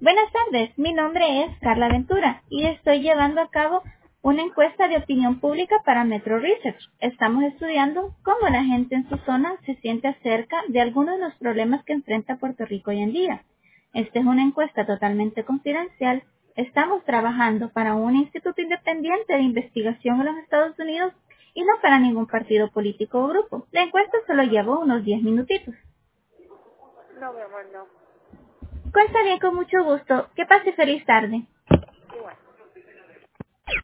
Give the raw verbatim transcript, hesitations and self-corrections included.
Buenas tardes, mi nombre es Carla Ventura y estoy llevando a cabo una encuesta de opinión pública para Metro Research. Estamos estudiando cómo la gente en su zona se siente acerca de algunos de los problemas que enfrenta Puerto Rico hoy en día. Esta es una encuesta totalmente confidencial. Estamos trabajando para un instituto independiente de investigación en los Estados Unidos y no para ningún partido político o grupo. La encuesta solo llevó unos diez minutitos. No, mi amor, no. Pues está bien, con mucho gusto. Que pase feliz tarde.